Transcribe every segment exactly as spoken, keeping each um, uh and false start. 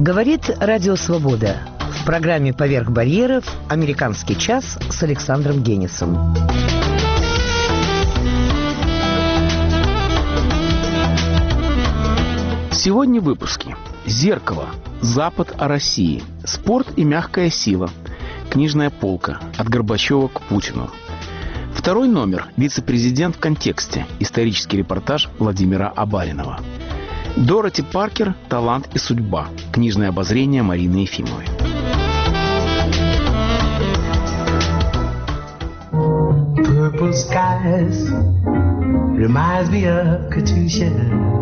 Говорит Радио Свобода. В программе «Поверх барьеров» «Американский час» с Александром Генисом. Сегодня в выпуске. Зеркало. Запад о России. Спорт и мягкая сила. Книжная полка. От Горбачева к Путину. Второй номер. Вице-президент в контексте. Исторический репортаж Владимира Абаринова. Дороти Паркер. Талант и судьба. Книжное обозрение Марины Ефимовой. Purple skies reminds me of Katusha,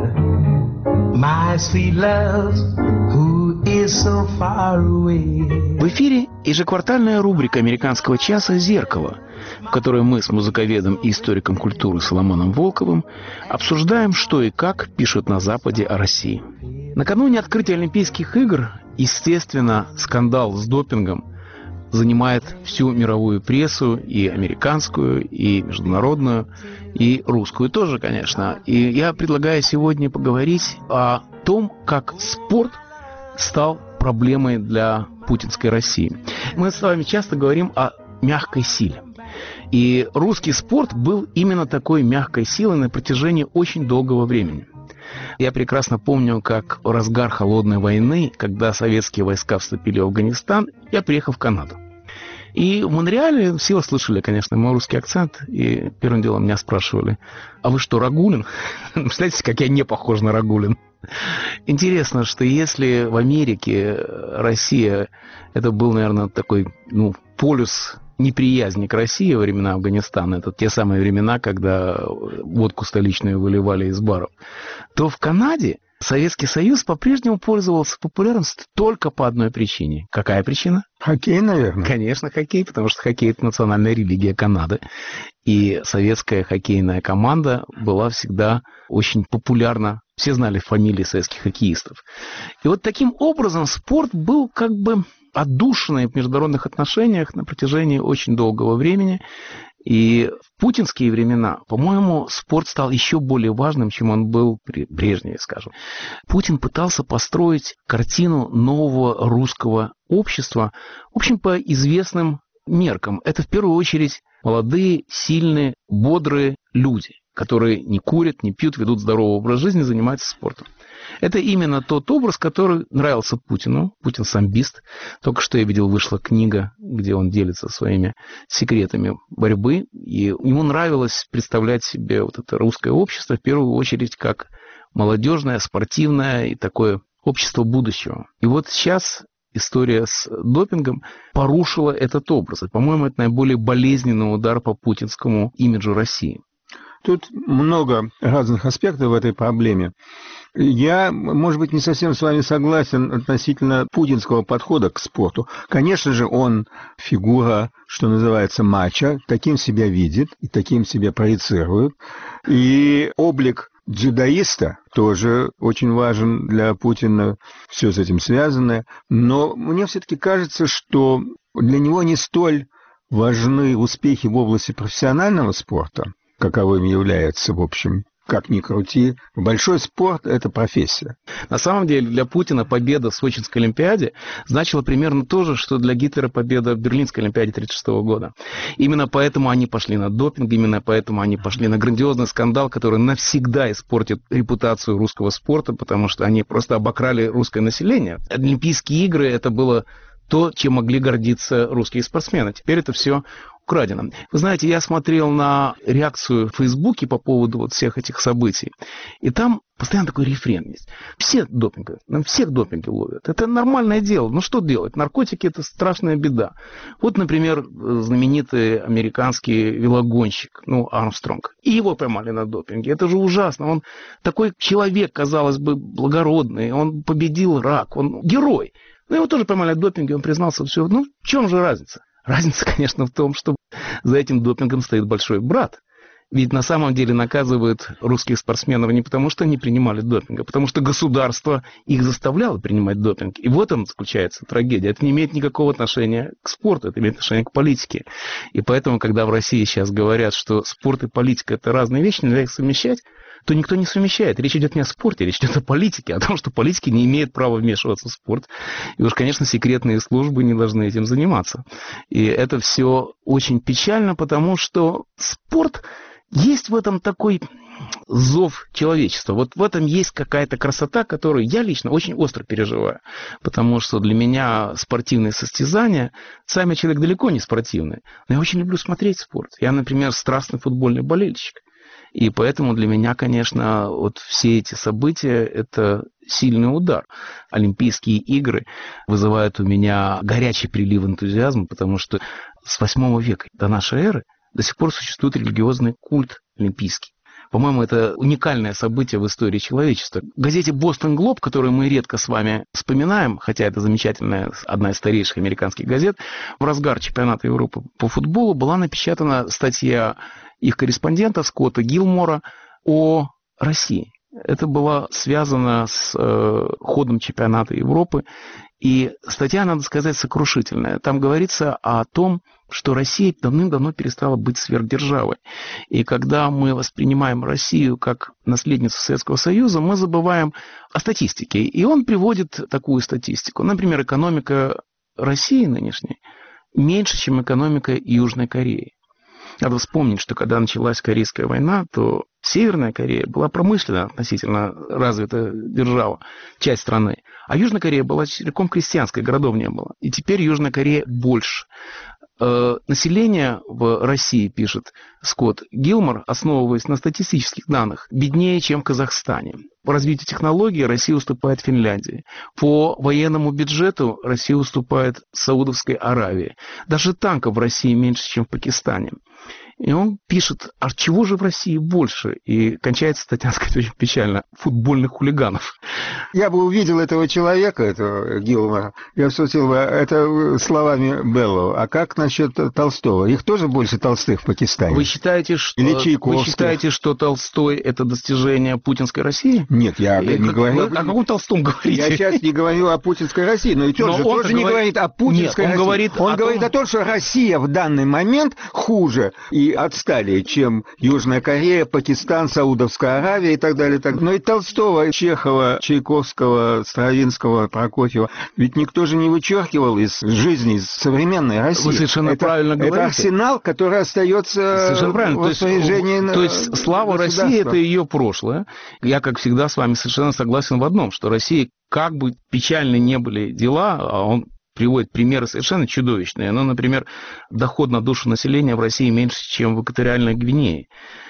my sweet love, who is so far away. В эфире ежеквартальная рубрика «Американского часа» «Зеркало», в которой мы с музыковедом и историком культуры Соломоном Волковым обсуждаем, что и как пишут на Западе о России. Накануне открытия Олимпийских игр, естественно, скандал с допингом занимает всю мировую прессу, и американскую, и международную, и русскую тоже, конечно. И я предлагаю сегодня поговорить о том, как спорт стал проблемой для путинской России. Мы с вами часто говорим о мягкой силе. И русский спорт был именно такой мягкой силой на протяжении очень долгого времени. Я прекрасно помню, как в разгар холодной войны, когда советские войска вступили в Афганистан, я приехал в Канаду. И в Монреале все слышали, конечно, мой русский акцент, и первым делом меня спрашивали: а вы что, Рагулин? Представляете, как я не похож на Рагулин. Интересно, что если в Америке Россия, это был, наверное, такой, ну, полюс неприязни к России во времена Афганистана, это те самые времена, когда водку столичную выливали из баров, то в Канаде Советский Союз по-прежнему пользовался популярностью только по одной причине. Какая причина? Хоккей, наверное. Конечно, хоккей, потому что хоккей – это национальная религия Канады. И советская хоккейная команда была всегда очень популярна. Все знали фамилии советских хоккеистов. И вот таким образом спорт был как бы отдушиной в международных отношениях на протяжении очень долгого времени. И в путинские времена, по-моему, спорт стал еще более важным, чем он был при Брежневе, скажем. Путин пытался построить картину нового русского общества, в общем, по известным меркам. Это в первую очередь молодые, сильные, бодрые люди, которые не курят, не пьют, ведут здоровый образ жизни, занимаются спортом. Это именно тот образ, который нравился Путину. Путин самбист. Только что я видел, вышла книга, где он делится своими секретами борьбы. И ему нравилось представлять себе вот это русское общество, в первую очередь, как молодежное, спортивное и такое общество будущего. И вот сейчас история с допингом порушила этот образ. И, по-моему, это наиболее болезненный удар по путинскому имиджу России. Тут много разных аспектов в этой проблеме. Я, может быть, не совсем с вами согласен относительно путинского подхода к спорту. Конечно же, он фигура, что называется, мачо, таким себя видит и таким себя проецирует. И облик дзюдоиста тоже очень важен для Путина, все с этим связано. Но мне все-таки кажется, что для него не столь важны успехи в области профессионального спорта, каковым является, в общем, как ни крути, большой спорт – это профессия. На самом деле для Путина победа в Сочинской Олимпиаде значила примерно то же, что для Гитлера победа в Берлинской Олимпиаде тысяча девятьсот тридцать шестого года. Именно поэтому они пошли на допинг, именно поэтому они пошли на грандиозный скандал, который навсегда испортит репутацию русского спорта, потому что они просто обокрали русское население. Олимпийские игры – это было то, чем могли гордиться русские спортсмены. Теперь это все украдено. Вы знаете, я смотрел на реакцию в Фейсбуке по поводу вот всех этих событий, и там постоянно такой рефрен есть. Все допинги, нам всех допинги ловят. Это нормальное дело. Ну что делать? Наркотики – это страшная беда. Вот, например, знаменитый американский велогонщик, ну, Армстронг. И его поймали на допинге. Это же ужасно. Он такой человек, казалось бы, благородный. Он победил рак. Он герой. Но его тоже поймали на допинге. Он признался, все. Ну, в чем же разница? Разница, конечно, в том, что за этим допингом стоит большой брат. Ведь на самом деле наказывают русских спортсменов не потому, что они принимали допинг, а потому что государство их заставляло принимать допинг. И в этом заключается трагедия. Это не имеет никакого отношения к спорту, это имеет отношение к политике. И поэтому, когда в России сейчас говорят, что спорт и политика – это разные вещи, нельзя их совмещать, то никто не совмещает. Речь идет не о спорте, речь идет о политике, о том, что политики не имеют права вмешиваться в спорт. И уж, конечно, секретные службы не должны этим заниматься. И это все очень печально, потому что спорт, есть в этом такой зов человечества. Вот в этом есть какая-то красота, которую я лично очень остро переживаю. Потому что для меня спортивные состязания, сам я человек далеко не спортивный, но я очень люблю смотреть спорт. Я, например, страстный футбольный болельщик. И поэтому для меня, конечно, вот все эти события – это сильный удар. Олимпийские игры вызывают у меня горячий прилив энтузиазма, потому что с восьмого века до нашей эры до сих пор существует религиозный культ олимпийский. По-моему, это уникальное событие в истории человечества. В газете «Бостон Глоб», которую мы редко с вами вспоминаем, хотя это замечательная, одна из старейших американских газет, в разгар чемпионата Европы по футболу была напечатана статья их корреспондента Скотта Гилмора о России. Это было связано с э, ходом чемпионата Европы. И статья, надо сказать, сокрушительная. Там говорится о том, что Россия давным-давно перестала быть сверхдержавой. И когда мы воспринимаем Россию как наследницу Советского Союза, мы забываем о статистике. И он приводит такую статистику. Например, экономика России нынешней меньше, чем экономика Южной Кореи. Надо вспомнить, что когда началась Корейская война, то Северная Корея была промышленно относительно развитая держава, часть страны. А Южная Корея была целиком крестьянской, городов не было. И теперь Южная Корея больше. Э, население в России, пишет Скотт Гилмор, основываясь на статистических данных, беднее, чем в Казахстане. По развитию технологий Россия уступает Финляндии. По военному бюджету Россия уступает Саудовской Аравии. Даже танков в России меньше, чем в Пакистане. И он пишет, а чего же в России больше? И кончается статья, сказать, очень печально, футбольных хулиганов. Я бы увидел этого человека, этого Гилмора, я спросил бы, это словами Беллоу, а как насчет Толстого? Их тоже больше толстых в Пакистане? Вы считаете, что, вы считаете, что Толстой – это достижение путинской России? Нет, я и, не как, говорю... Вы о каком Толстом говорите? Я сейчас не говорю о путинской России, но и тот же тоже не говорит о путинской Нет, он России. Говорит он о говорит том... о том, что Россия в данный момент хуже и отстали, чем Южная Корея, Пакистан, Саудовская Аравия и так далее. Так. Но и Толстого, Чехова, Чайковского, Стравинского, Прокофьева ведь никто же не вычеркивал из жизни из современной России. Вы совершенно это, правильно это говорите. Это арсенал, который остается в распоряжении То есть, то есть слава России – это ее прошлое. Я, как всегда, с вами совершенно согласен в одном, что Россия, как бы печальны не были дела, а он приводит примеры совершенно чудовищные. Ну, например, доход на душу населения в России меньше, чем в Экваториальной Гвинее.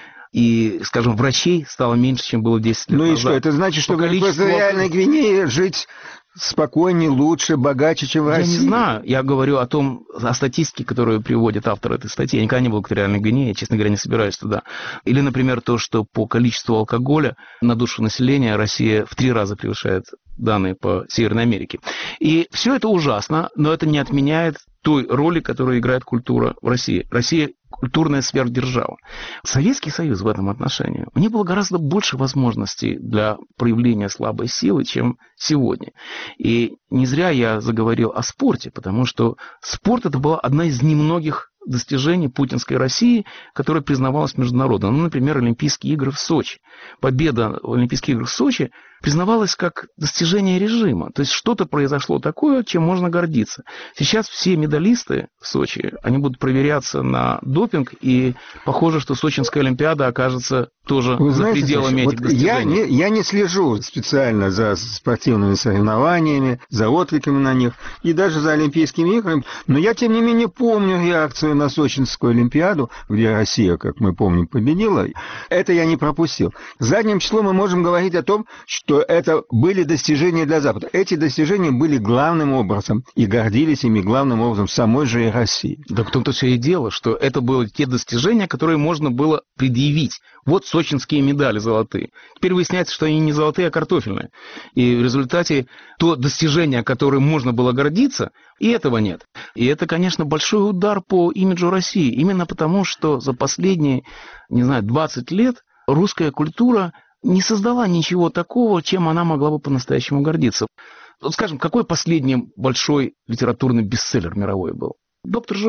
И, скажем, врачей стало меньше, чем было десять лет ну назад. Ну и что, это значит, что По в количеству... Экваториальной Гвинее жить спокойнее, лучше, богаче, чем в России? Я не знаю. Я говорю о том, о статистике, которую приводит автор этой статьи. Я никогда не был в Экваториальной Гвинее, я, честно говоря, не собираюсь туда. Или, например, то, что по количеству алкоголя на душу населения Россия в три раза превышает данные по Северной Америке. И все это ужасно, но это не отменяет той роли, которую играет культура в России. Россия культурная сверхдержава. Советский Союз в этом отношении, у них было гораздо больше возможностей для проявления слабой силы, чем сегодня. И не зря я заговорил о спорте, потому что спорт – это была одна из немногих достижений путинской России, которая признавалась международно. Ну, например, Олимпийские игры в Сочи. Победа в Олимпийских играх в Сочи признавалась как достижение режима. То есть что-то произошло такое, чем можно гордиться. Сейчас все медалисты в Сочи, они будут проверяться на допинг, и похоже, что Сочинская Олимпиада окажется тоже Вы за знаете, пределами вот этих достижений. Я не, я не слежу специально за спортивными соревнованиями, за откликами на них, и даже за Олимпийскими играми, но я, тем не менее, помню реакцию на Сочинскую Олимпиаду, где Россия, как мы помним, победила. Это я не пропустил. Задним числом мы можем говорить о том, что это были достижения для Запада. Эти достижения были главным образом, и гордились ими главным образом самой же и России. Да в том-то все и дело, что это были те достижения, которые можно было предъявить. Вот сочинские медали золотые. Теперь выясняется, что они не золотые, а картофельные. И в результате то достижение, которым можно было гордиться, и этого нет. И это, конечно, большой удар по имиджу России. Именно потому, что за последние, не знаю, двадцать лет русская культура не создала ничего такого, чем она могла бы по-настоящему гордиться. Вот, скажем, какой последний большой литературный бестселлер мировой был? «Доктор Живаго».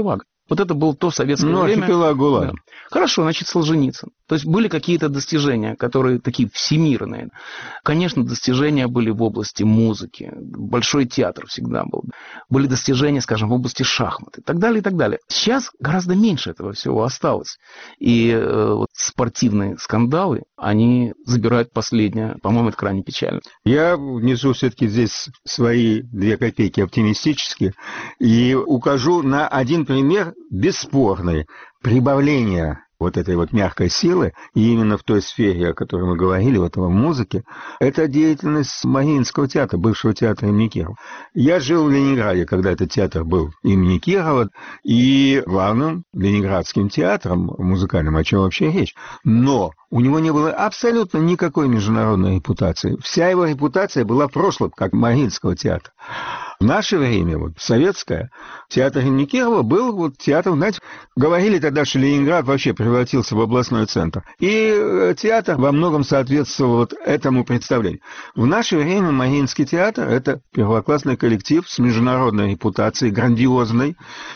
Вот это было то советское ну, время. архипелаг ГУЛАГ. Да. Хорошо, значит, Солженицын. То есть были какие-то достижения, которые такие всемирные. Конечно, достижения были в области музыки. Большой театр всегда был. Были достижения, скажем, в области шахмат и так далее, и так далее. Сейчас гораздо меньше этого всего осталось. И э, вот спортивные скандалы, они забирают последнее. По-моему, это крайне печально. Я внесу все-таки здесь свои две копейки оптимистически и укажу на один пример бесспорный прибавления вот этой вот мягкой силы, и именно в той сфере, о которой мы говорили, вот в музыке, это деятельность Мариинского театра, бывшего театра имени Кирова. Я жил в Ленинграде, когда этот театр был имени Кирова, и главным ленинградским театром музыкальным, о чем вообще речь. Но у него не было абсолютно никакой международной репутации. Вся его репутация была в прошлом, как Мариинского театра. В наше время, вот, советское, театр имени Кирова был вот театром, знаете, говорили тогда, что Ленинград вообще превратился в областной центр. И театр во многом соответствовал вот этому представлению. В наше время Мариинский театр – это первоклассный коллектив с международной репутацией, грандиозной,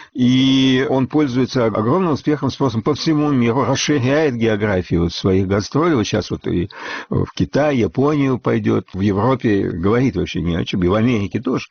и он пользуется огромным успехом, спросом по всему миру, расширяет географию вот своих гастролей. Вот сейчас вот и в Китай, Японию пойдет, в Европе говорит вообще ни о чем, и в Америке тоже.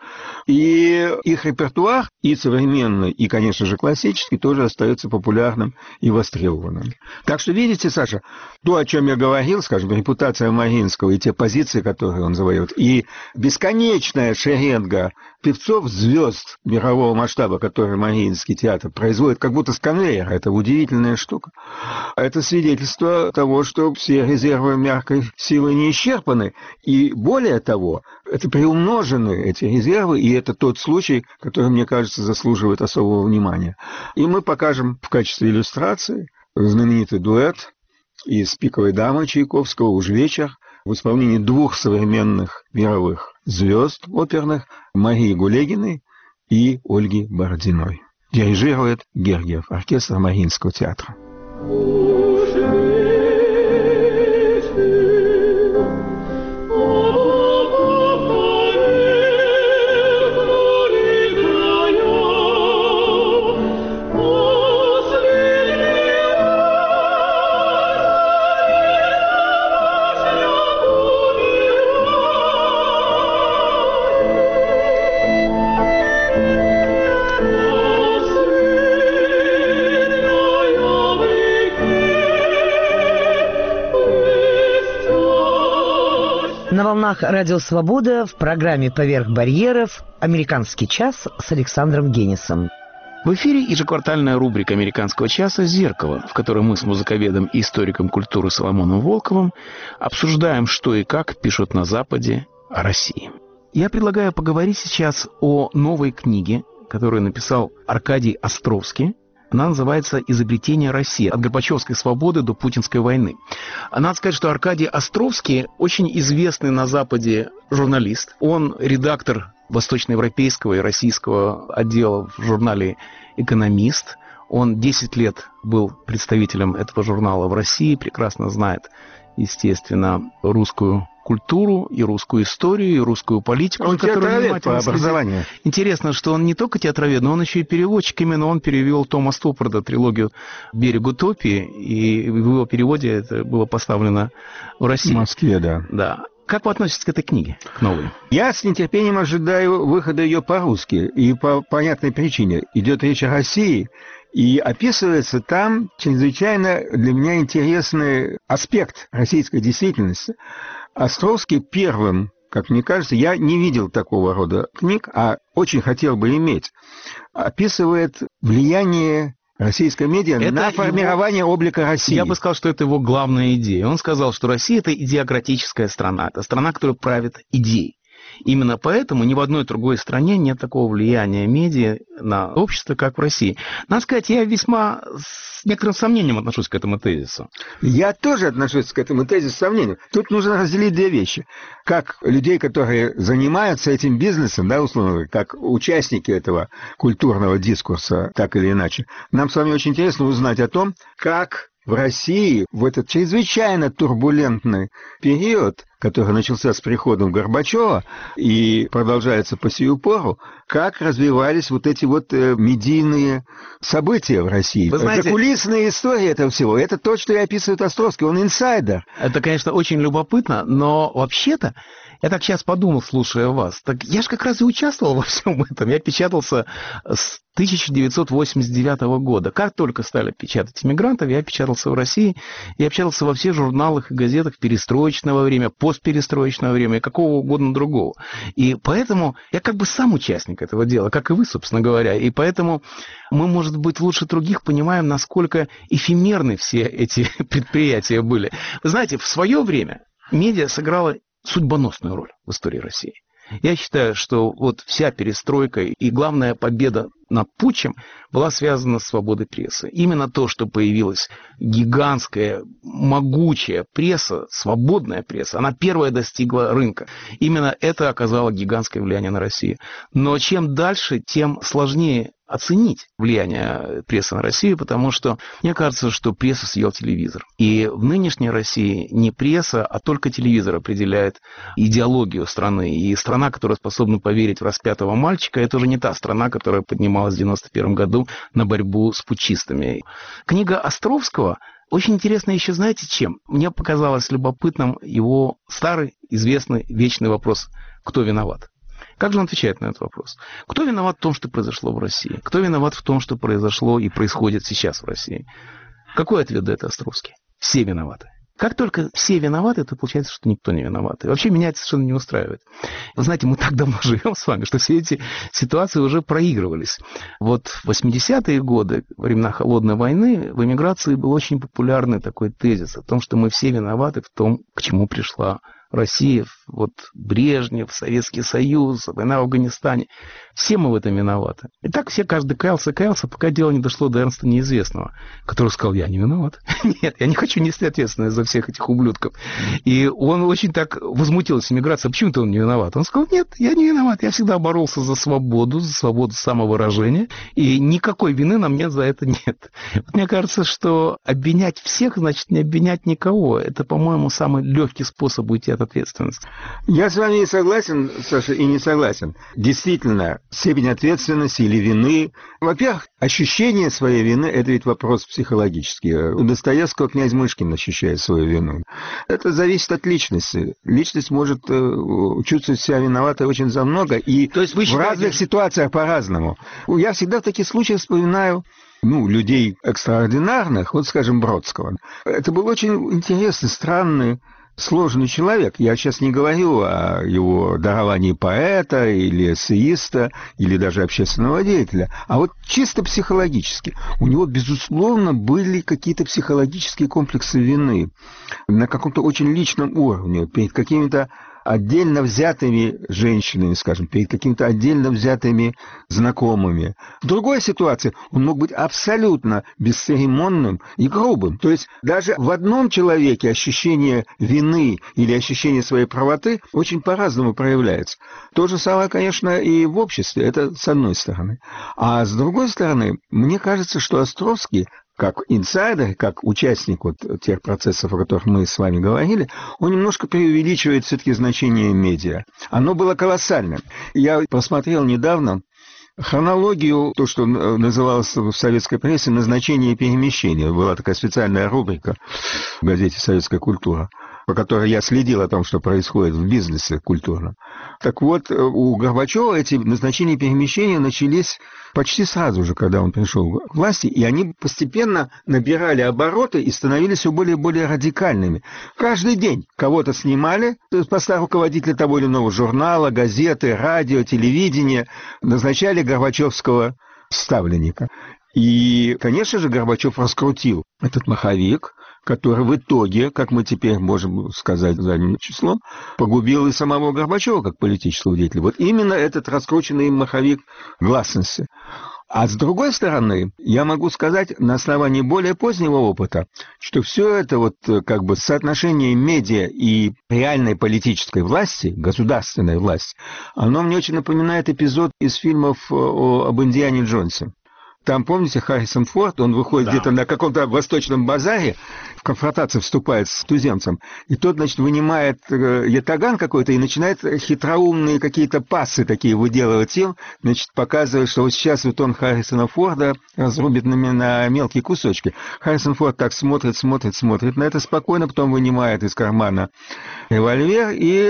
И их репертуар, и современный, и, конечно же, классический, тоже остается популярным и востребованным. Так что, видите, Саша, то, о чем я говорил, скажем, репутация Мариинского и те позиции, которые он завоевывает, и бесконечная шеренга певцов, звезд мирового масштаба, которые Мариинский театр производит, как будто с конвейера. Это удивительная штука. Это свидетельство того, что все резервы мягкой силы не исчерпаны. И более того, это приумножены эти резервы, и это тот случай, который, мне кажется, заслуживает особого внимания. И мы покажем в качестве иллюстрации знаменитый дуэт из «Пиковой дамы» Чайковского «Уж вечер» в исполнении двух современных мировых звезд оперных Марии Гулегиной и Ольги Бородиной. Дирижирует Гергиев, оркестр Мариинского театра. На волнах Радио Свобода в программе «Поверх барьеров» «Американский час» с Александром Генисом. В эфире ежеквартальная рубрика «Американского часа» «Зеркало», в которой мы с музыковедом и историком культуры Соломоном Волковым обсуждаем, что и как пишут на Западе о России. Я предлагаю поговорить сейчас о новой книге, которую написал Аркадий Островский. Она называется «Изобретение России. От Горбачевской свободы до путинской войны». Надо сказать, что Аркадий Островский очень известный на Западе журналист. Он редактор восточноевропейского и российского отдела в журнале «Экономист». Он десять лет был представителем этого журнала в России, прекрасно знает, естественно, русскую культуру, и русскую историю, и русскую политику. Он театровед по образованию. Интересно, что он не только театровед, но он еще и переводчик. Именно он перевел Тома Стоппарда трилогию «Берег утопии», и в его переводе это было поставлено в России. В Москве, да. Да. Как вы относитесь к этой книге, к новой? Я с нетерпением ожидаю выхода ее по-русски, и по понятной причине. Идет речь о России, и описывается там чрезвычайно для меня интересный аспект российской действительности. Островский первым, как мне кажется, я не видел такого рода книг, а очень хотел бы иметь, описывает влияние российской медиа это на формирование его... облика России. Я бы сказал, что это его главная идея. Он сказал, что Россия – это идеократическая страна, это страна, которая правит идеей. Именно поэтому ни в одной другой стране нет такого влияния медиа на общество, как в России. Надо сказать, я весьма с некоторым сомнением отношусь к этому тезису. Я тоже отношусь к этому тезису с сомнением. Тут нужно разделить две вещи. Как людей, которые занимаются этим бизнесом, да, условно, как участники этого культурного дискурса, так или иначе, нам с вами очень интересно узнать о том, как в России в этот чрезвычайно турбулентный период, который начался с приходом Горбачева и продолжается по сию пору, как развивались вот эти вот медийные события в России. Вы знаете, закулисная история этого всего. Это то, что и описывает Островский. Он инсайдер. Это, конечно, очень любопытно, но вообще-то, я так сейчас подумал, слушая вас, так я же как раз и участвовал во всем этом. Я печатался с тысяча девятьсот восемьдесят девятого года. Как только стали печатать «Эмигрантов», я печатался в России. Я печатался во всех журналах и газетах перестроечного времени, постперестроечного времени, какого угодно другого. И поэтому я как бы сам участник этого дела, как и вы, собственно говоря. И поэтому мы, может быть, лучше других понимаем, насколько эфемерны все эти предприятия были. Вы знаете, в свое время медиа сыграла судьбоносную роль в истории России. Я считаю, что вот вся перестройка и главная победа над путчем была связана с свободой прессы. Именно то, что появилась гигантская, могучая пресса, свободная пресса, она первая достигла рынка. Именно это оказало гигантское влияние на Россию. Но чем дальше, тем сложнее оценить влияние прессы на Россию, потому что мне кажется, что пресса съел телевизор. И в нынешней России не пресса, а только телевизор определяет идеологию страны. И страна, которая способна поверить в распятого мальчика, это уже не та страна, которая поднималась в девяносто первом году на борьбу с путчистами. Книга Островского очень интересна еще, знаете, чем? Мне показалось любопытным его старый, известный, вечный вопрос «Кто виноват?». Как же он отвечает на этот вопрос? Кто виноват в том, что произошло в России? Кто виноват в том, что произошло и происходит сейчас в России? Какой ответ дает Островский? Все виноваты. Как только все виноваты, то получается, что никто не виноват. И вообще меня это совершенно не устраивает. Вы знаете, мы так давно живем с вами, что все эти ситуации уже проигрывались. Вот в восьмидесятые годы, во времена Холодной войны, в эмиграции был очень популярный такой тезис о том, что мы все виноваты в том, к чему пришла Россия, вот Брежнев, Советский Союз, война в Афганистане. Все мы в этом виноваты. И так все, каждый каялся, каялся, пока дело не дошло до Эрнста Неизвестного, который сказал, я не виноват. Нет, я не хочу нести ответственность за всех этих ублюдков. И он очень так возмутился эмиграцией. Почему-то он не виноват. Он сказал, нет, я не виноват. Я всегда боролся за свободу, за свободу самовыражения. И никакой вины на мне за это нет. Мне кажется, что обвинять всех, значит, не обвинять никого. Это, по-моему, самый легкий способ уйти от ответственности. Я с вами не согласен, Саша, и не согласен. Действительно, степень ответственности или вины. Во-первых, ощущение своей вины – это ведь вопрос психологический. У Достоевского князь Мышкин ощущает свою вину. Это зависит от личности. Личность может чувствовать себя виноватой очень за много, и То есть вы считаете... в разных ситуациях по-разному. Я всегда в таких случаях вспоминаю ну, людей экстраординарных, вот, скажем, Бродского. Это был очень интересный, странный, сложный человек. Я сейчас не говорю о его даровании поэта или эссеиста, или даже общественного деятеля, а вот чисто психологически. У него, безусловно, были какие-то психологические комплексы вины на каком-то очень личном уровне, перед какими-то отдельно взятыми женщинами, скажем, перед какими-то отдельно взятыми знакомыми. В другой ситуации он мог быть абсолютно бесцеремонным и грубым. То есть даже в одном человеке ощущение вины или ощущение своей правоты очень по-разному проявляется. То же самое, конечно, и в обществе. Это с одной стороны. А с другой стороны, мне кажется, что Островский, как инсайдер, как участник вот тех процессов, о которых мы с вами говорили, он немножко преувеличивает все-таки значение медиа. Оно было колоссальным. Я просмотрел недавно хронологию, то, что называлось в советской прессе «назначение перемещения». Была такая специальная рубрика в газете «Советская культура», по которой я следил о том, что происходит в бизнесе культурном. Так вот, у Горбачева эти назначения перемещения начались почти сразу же, когда он пришел к власти, и они постепенно набирали обороты и становились все более и более радикальными. Каждый день кого-то снимали, то есть поста руководителя того или иного журнала, газеты, радио, телевидения, назначали горбачевского ставленника. И, конечно же, Горбачев раскрутил этот маховик, который в итоге, как мы теперь можем сказать задним числом, погубил и самого Горбачева как политического деятеля. Вот именно этот раскрученный маховик гласности. А с другой стороны, я могу сказать на основании более позднего опыта, что все это вот как бы соотношение медиа и реальной политической власти, государственной власти, оно мне очень напоминает эпизод из фильмов о, об Индиане Джонсе. Там, помните, Харрисон Форд, он выходит да. где-то на каком-то восточном базаре, в конфронтацию вступает с туземцем, и тот, значит, вынимает ятаган какой-то и начинает хитроумные какие-то пассы такие выделывать им, значит, показывая, что вот сейчас вот он Харрисона Форда разрубит на, на мелкие кусочки. Харрисон Форд так смотрит, смотрит, смотрит на это спокойно, потом вынимает из кармана револьвер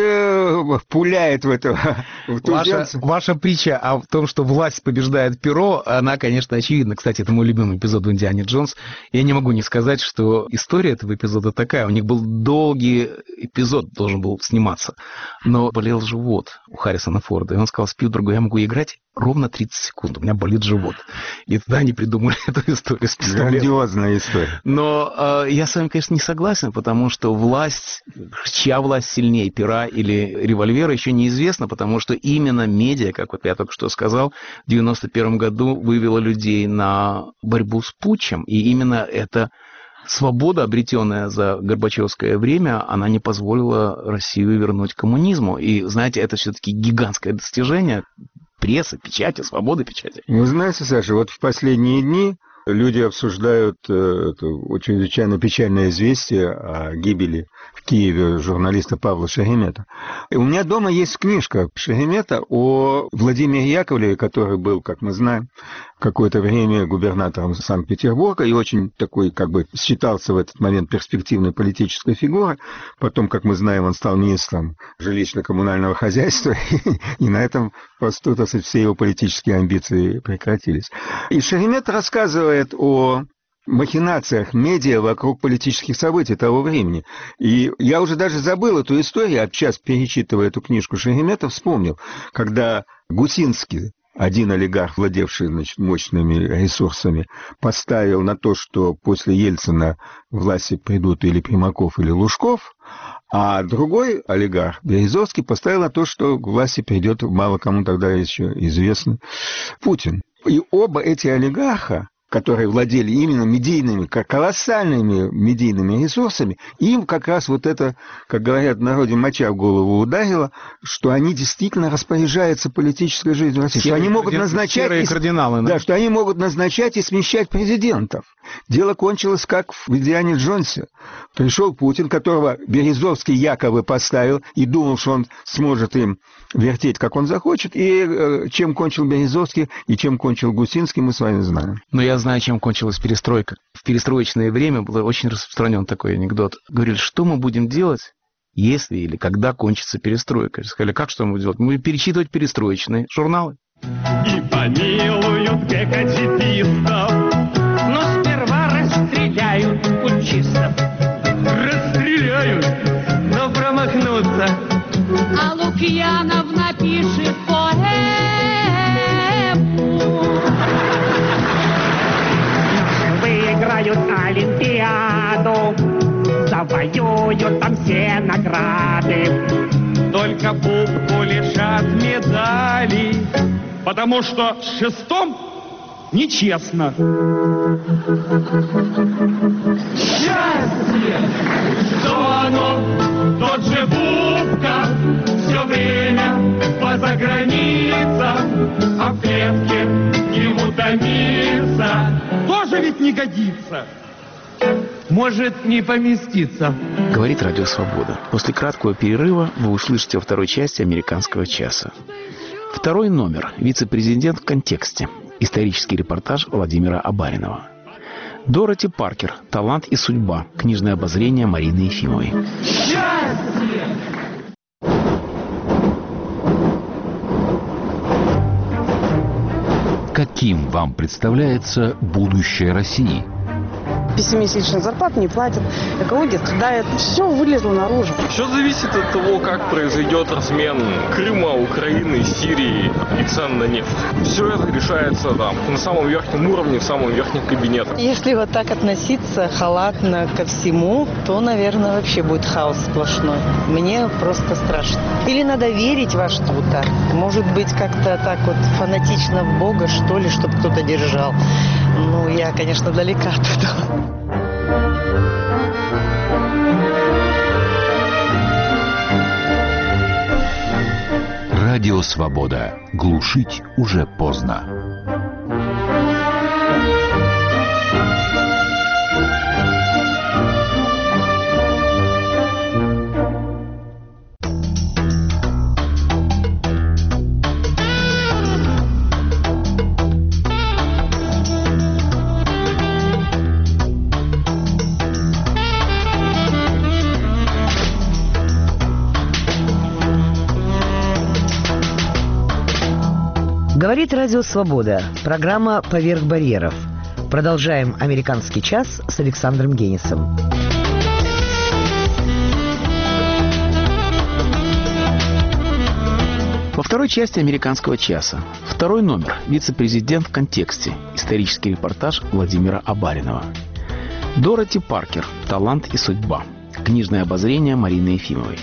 и пуляет в этого в туземца. Ваша, ваша притча о том, что власть побеждает перо, она, конечно, очевидна. Кстати, это мой любимый эпизод в «Индиане Джонс». Я не могу не сказать, что история этого эпизода такая. У них был долгий эпизод, должен был сниматься. Но болел живот у Харрисона Форда. И он сказал Спилбергу: я могу играть ровно тридцать секунд, у меня болит живот. И тогда они придумали эту историю с пистолетом. Грандиозная история. Но э, я с вами, конечно, не согласен, потому что власть, чья власть сильнее, пера или револьвера, еще неизвестно, потому что именно медиа, как вот я только что сказал, в девяносто первом году вывела людей на борьбу с путчем, и именно эта свобода, обретенная за горбачевское время, она не позволила Россию вернуть к коммунизму. И, знаете, это все-таки гигантское достижение прессы, печати, свободы печати. Вы знаете, Саша, вот в последние дни люди обсуждают э, это чрезвычайно печальное известие о гибели в Киеве журналиста Павла Шеремета. И у меня дома есть книжка Шеремета о Владимире Яковлеве, который был, как мы знаем, какое-то время губернатором Санкт-Петербурга и очень такой, как бы, считался в этот момент перспективной политической фигурой. Потом, как мы знаем, он стал министром жилищно-коммунального хозяйства, и на этом посту, так сказать, все его политические амбиции прекратились. И Шеремет рассказывает о махинациях медиа вокруг политических событий того времени. И я уже даже забыл эту историю, а сейчас, перечитывая эту книжку Шеремета, вспомнил, когда Гусинский, один олигарх, владевший, значит, мощными ресурсами, поставил на то, что после Ельцина к власти придут или Примаков, или Лужков, а другой олигарх, Березовский, поставил на то, что к власти придет, мало кому тогда еще известный, Путин. И оба эти олигарха, которые владели именно медийными, колоссальными медийными ресурсами, им как раз вот это, как говорят в народе, моча в голову ударила, что они действительно распоряжаются политической жизнью России, что они могут назначать и, кардиналы, да? Да, что они могут назначать и смещать президентов. Дело кончилось как в «Индиане Джонсе». Пришел Путин, которого Березовский якобы поставил и думал, что он сможет им вертеть, как он захочет, и э, чем кончил Березовский и чем кончил Гусинский, мы с вами знаем. Но я знаю, чем кончилась перестройка. В перестроечное время был очень распространен такой анекдот. Говорили, что мы будем делать, если или когда кончится перестройка. Сказали, как что мы будем делать? Мы будем перечитывать перестроечные журналы. И помилуют ГКЧПистов, но сперва расстреляют путчистов. Расстреляют, но промахнутся. А Лукьянов напишет поэму. Выиграют Олимпиаду, завоюют там все награды. Только пупку лишат медалей, потому что с шестом нечестно. Счастье! Что оно? Тот же Бубка все время по заграницам, а в клетке ему томится. Тоже ведь не годится. Может не поместиться. Говорит Радио Свобода. После краткого перерыва вы услышите во второй части «Американского часа». Второй номер. Вице-президент в контексте. Исторический репортаж Владимира Абаринова. Дороти Паркер. Талант и судьба. Книжное обозрение Марины Ефимовой. Каким вам представляется будущее России? Пятимесячную зарплату не платят, экология страдает, все вылезло наружу. Все зависит от того, как произойдет размен Крыма, Украины, Сирии и цен на нефть. Все это решается там, на самом верхнем уровне, в самом верхнем кабинете. Если вот так относиться халатно ко всему, то, наверное, вообще будет хаос сплошной. Мне просто страшно. Или надо верить во что-то. Может быть, как-то так вот фанатично в Бога, что ли, чтобы кто-то держал. Ну, я, конечно, далека от этого. Радио Свобода. Глушить уже поздно. Говорит Радио Свобода. Программа «Поверх барьеров». Продолжаем «Американский час» с Александром Генисом. Во второй части «Американского часа» второй номер «Вице-президент в контексте». Исторический репортаж Владимира Абаринова. Дороти Паркер. Талант и судьба. Книжное обозрение Марины Ефимовой.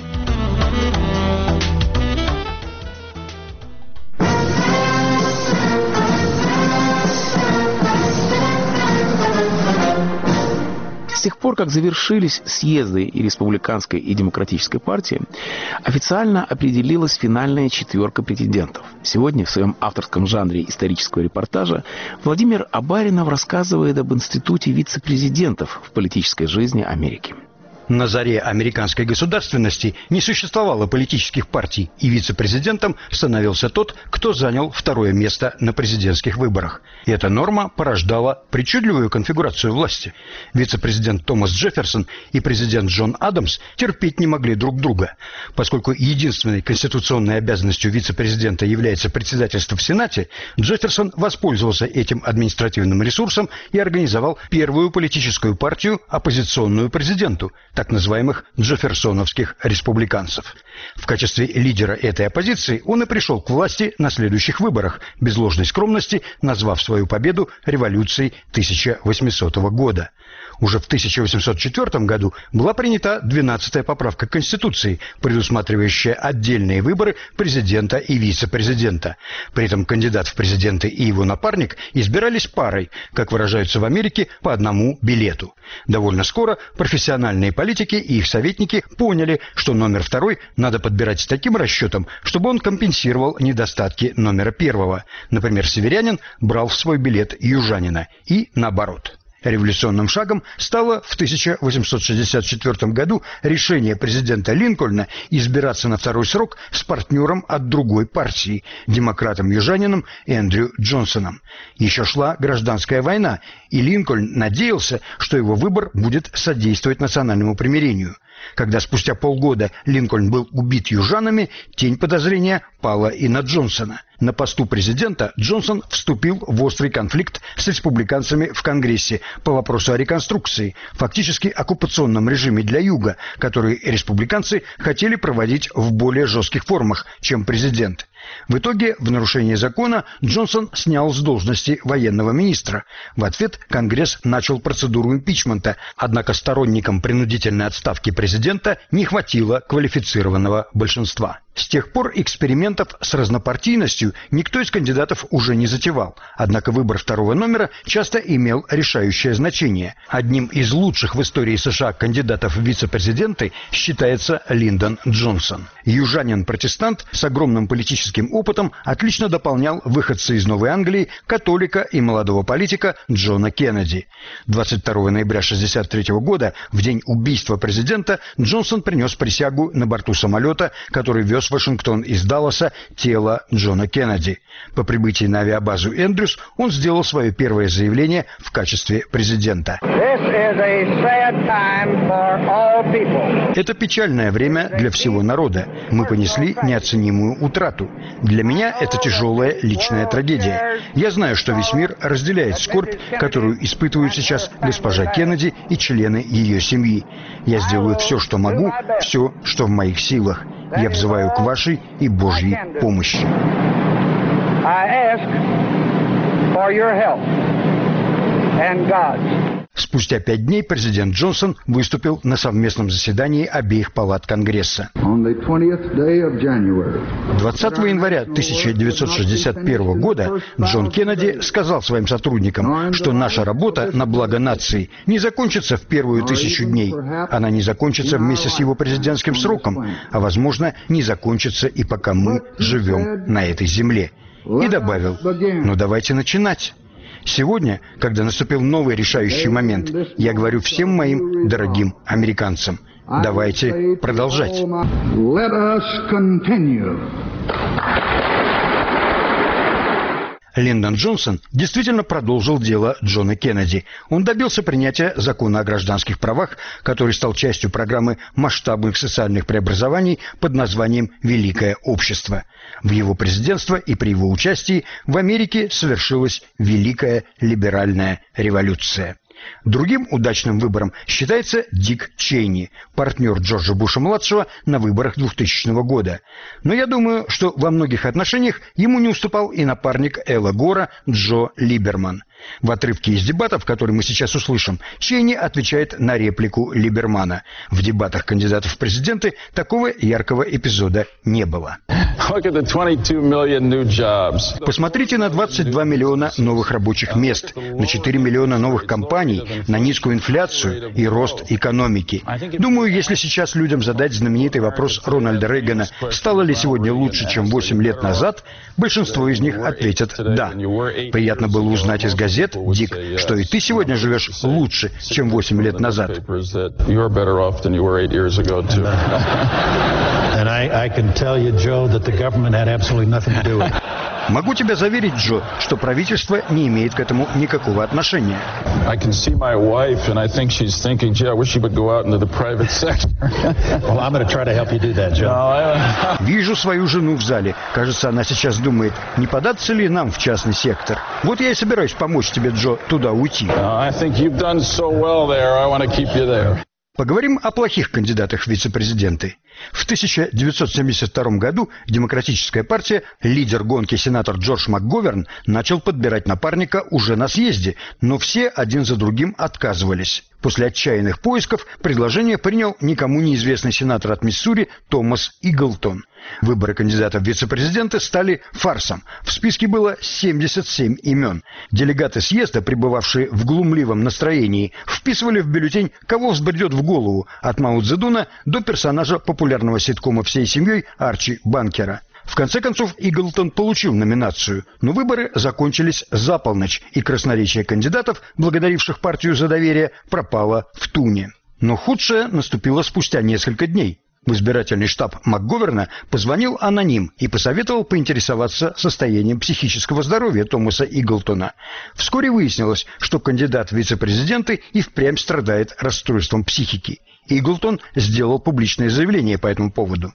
С тех пор, как завершились съезды и республиканской, и демократической партии, официально определилась финальная четверка претендентов. Сегодня в своем авторском жанре исторического репортажа Владимир Абаринов рассказывает об институте вице-президентов в политической жизни Америки. На заре американской государственности не существовало политических партий, и вице-президентом становился тот, кто занял второе место на президентских выборах. И эта норма порождала причудливую конфигурацию власти. Вице-президент Томас Джефферсон и президент Джон Адамс терпеть не могли друг друга. Поскольку единственной конституционной обязанностью вице-президента является председательство в Сенате, Джефферсон воспользовался этим административным ресурсом и организовал первую политическую партию, оппозиционную президенту, так называемых джефферсоновских республиканцев. В качестве лидера этой оппозиции он и пришел к власти на следующих выборах, без ложной скромности назвав свою победу революцией тысяча восьмисотого года. Уже в тысяча восемьсот четвёртом году была принята двенадцатая поправка к Конституции, предусматривающая отдельные выборы президента и вице-президента. При этом кандидат в президенты и его напарник избирались парой, как выражаются в Америке, по одному билету. Довольно скоро профессиональные политики и их советники поняли, что номер второй надо подбирать с таким расчетом, чтобы он компенсировал недостатки номера первого. Например, северянин брал в свой билет южанина и наоборот. Революционным шагом стало в тысяча восемьсот шестьдесят четвёртом году решение президента Линкольна избираться на второй срок с партнером от другой партии, демократом-южанином Эндрю Джонсоном. Еще шла гражданская война, и Линкольн надеялся, что его выбор будет содействовать национальному примирению. Когда спустя полгода Линкольн был убит южанами, тень подозрения пала и на Джонсона. На посту президента Джонсон вступил в острый конфликт с республиканцами в Конгрессе по вопросу о реконструкции, фактически оккупационном режиме для Юга, который республиканцы хотели проводить в более жестких формах, чем президент. В итоге, в нарушение закона, Джонсон снял с должности военного министра. В ответ Конгресс начал процедуру импичмента, однако сторонникам принудительной отставки президента не хватило квалифицированного большинства. С тех пор экспериментов с разнопартийностью никто из кандидатов уже не затевал, однако выбор второго номера часто имел решающее значение. Одним из лучших в истории США кандидатов в вице-президенты считается Линдон Джонсон. Южанин-протестант с огромным политическим опытом отлично дополнял выходца из Новой Англии, католика и молодого политика Джона Кеннеди. двадцать второго ноября тысяча девятьсот шестьдесят третьего года, в день убийства президента, Джонсон принес присягу на борту самолета, который вез в Вашингтон из Далласа тело Джона Кеннеди. По прибытии на авиабазу Эндрюс он сделал свое первое заявление в качестве президента. Это печальное время для всего народа. Мы понесли неоценимую утрату. Для меня это тяжелая личная трагедия. Я знаю, что весь мир разделяет скорбь, которую испытывают сейчас госпожа Кеннеди и члены ее семьи. Я сделаю все, что могу, все, что в моих силах. Я взываю к вашей и Божьей помощи. Спустя пять дней президент Джонсон выступил на совместном заседании обеих палат Конгресса. двадцатого января тысяча девятьсот шестьдесят первого года Джон Кеннеди сказал своим сотрудникам, что наша работа на благо нации не закончится в первую тысячу дней. Она не закончится вместе с его президентским сроком, а, возможно, не закончится и пока мы живем на этой земле. И добавил: ну давайте начинать. Сегодня, когда наступил новый решающий момент, я говорю всем моим дорогим американцам: давайте продолжать. Линдон Джонсон действительно продолжил дело Джона Кеннеди. Он добился принятия закона о гражданских правах, который стал частью программы масштабных социальных преобразований под названием «Великое общество». В его президентство и при его участии в Америке совершилась Великая либеральная революция. Другим удачным выбором считается Дик Чейни, партнер Джорджа Буша-младшего на выборах двухтысячного года. Но я думаю, что во многих отношениях ему не уступал и напарник Эла Гора Джо Либерман. В отрывке из дебатов, который мы сейчас услышим, Чейни отвечает на реплику Либермана. В дебатах кандидатов в президенты такого яркого эпизода не было. Посмотрите на двадцать два миллиона новых рабочих мест, на четыре миллиона новых компаний, на низкую инфляцию и рост экономики. Думаю, если сейчас людям задать знаменитый вопрос Рональда Рейгана, стало ли сегодня лучше, чем восемь лет назад, большинство из них ответят «да». Приятно было узнать из газет, Дик, что и ты сегодня живешь лучше, чем восемь лет назад. Могу тебя заверить, Джо, что правительство не имеет к этому никакого отношения. Вижу свою жену в зале. Кажется, она сейчас думает, не податься ли нам в частный сектор. Вот я и собираюсь помочь тебе, Джо, туда уйти. Поговорим о плохих кандидатах в вице-президенты. В тысяча девятьсот семьдесят втором году Демократическая партия, лидер гонки сенатор Джордж МакГоверн, начал подбирать напарника уже на съезде, но все один за другим отказывались. После отчаянных поисков предложение принял никому неизвестный сенатор от Миссури Томас Иглтон. Выборы кандидатов в вице-президенты стали фарсом. В списке было семьдесят семь имен. Делегаты съезда, пребывавшие в глумливом настроении, вписывали в бюллетень, кого взбредет в голову, от Мао Цзэдуна до персонажа популярного ситкома «Всей семьей» Арчи Банкера. В конце концов, Иглтон получил номинацию, но выборы закончились за полночь, и красноречие кандидатов, благодаривших партию за доверие, пропало в туне. Но худшее наступило спустя несколько дней. В избирательный штаб МакГоверна позвонил аноним и посоветовал поинтересоваться состоянием психического здоровья Томаса Иглтона. Вскоре выяснилось, что кандидат в вице-президенты и впрямь страдает расстройством психики. Иглтон сделал публичное заявление по этому поводу.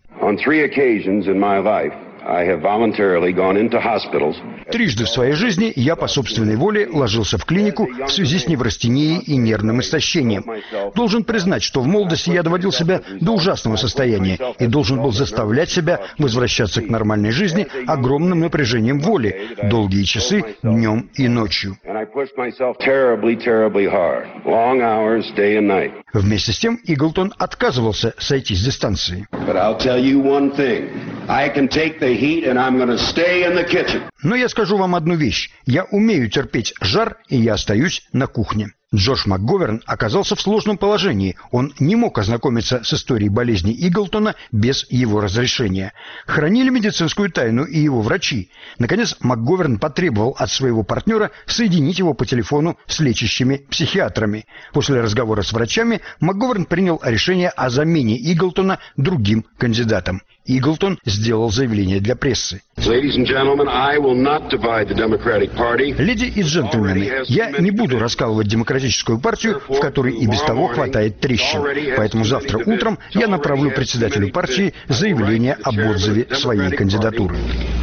Трижды в своей жизни я по собственной воле ложился в клинику в связи с неврастенией и нервным истощением. Должен признать, что в молодости я доводил себя до ужасного состояния и должен был заставлять себя возвращаться к нормальной жизни огромным напряжением воли, долгие часы днем и ночью. Вместе с тем Иглтон отказывался сойти с дистанции. Но я скажу вам одну вещь. Я умею терпеть жар, и я остаюсь на кухне. Джордж МакГоверн оказался в сложном положении. Он не мог ознакомиться с историей болезни Иглтона без его разрешения. Хранили медицинскую тайну и его врачи. Наконец, МакГоверн потребовал от своего партнера соединить его по телефону с лечащими психиатрами. После разговора с врачами МакГоверн принял решение о замене Иглтона другим кандидатом. Иглтон сделал заявление для прессы. Леди и джентльмены, я не буду раскалывать Демократическую партию, в которой и без того хватает трещин. Поэтому завтра утром я направлю председателю партии заявление об отзыве своей кандидатуры.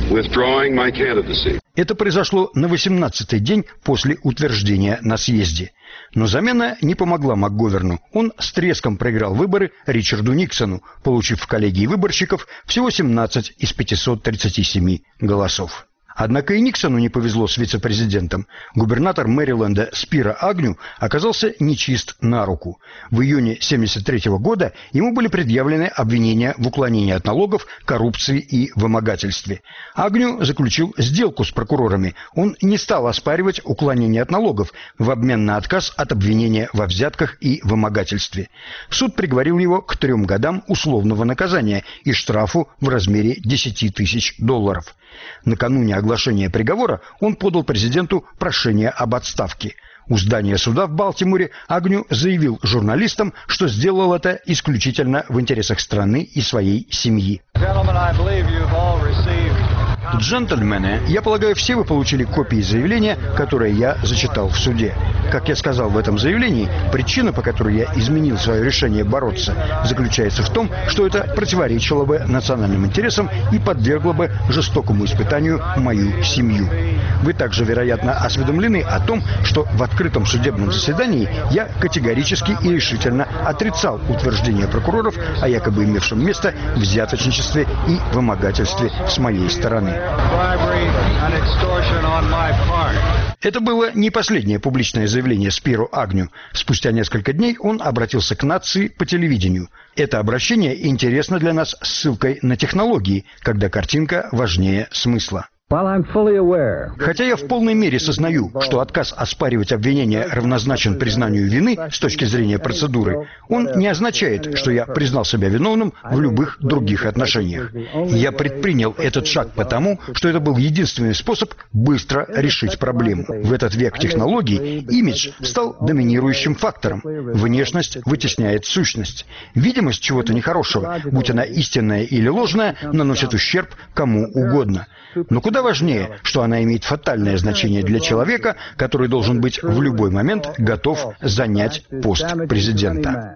Это произошло на восемнадцатый день после утверждения на съезде. Но замена не помогла МакГоверну. Он с треском проиграл выборы Ричарду Никсону, получив в коллегии выборщиков всего семнадцать из пятисот тридцати семи голосов. Однако и Никсону не повезло с вице-президентом. Губернатор Мэриленда Спиро Агню оказался нечист на руку. В июне семьдесят третьего года ему были предъявлены обвинения в уклонении от налогов, коррупции и вымогательстве. Агню заключил сделку с прокурорами. Он не стал оспаривать уклонение от налогов в обмен на отказ от обвинения во взятках и вымогательстве. Суд приговорил его к трем годам условного наказания и штрафу в размере десяти тысяч долларов. Накануне оглашения приговора он подал президенту прошение об отставке. У здания суда в Балтиморе Агню заявил журналистам, что сделал это исключительно в интересах страны и своей семьи. Джентльмены, я полагаю, все вы получили копии заявления, которое я зачитал в суде. Как я сказал в этом заявлении, причина, по которой я изменил свое решение бороться, заключается в том, что это противоречило бы национальным интересам и подвергло бы жестокому испытанию мою семью. Вы также, вероятно, осведомлены о том, что в открытом судебном заседании я категорически и решительно отрицал утверждение прокуроров о якобы имевшем место взяточничестве и вымогательстве с моей стороны. Это было не последнее публичное заявление Спиро Агню. Спустя несколько дней он обратился к нации по телевидению. Это обращение интересно для нас ссылкой на технологии, когда картинка важнее смысла. Хотя я в полной мере сознаю, что отказ оспаривать обвинения равнозначен признанию вины с точки зрения процедуры, он не означает, что я признал себя виновным в любых других отношениях. Я предпринял этот шаг потому, что это был единственный способ быстро решить проблему. В этот век технологий имидж стал доминирующим фактором. Внешность вытесняет сущность. Видимость чего-то нехорошего, будь она истинная или ложная, наносит ущерб кому угодно. Но куда важнее, что она имеет фатальное значение для человека, который должен быть в любой момент готов занять пост президента.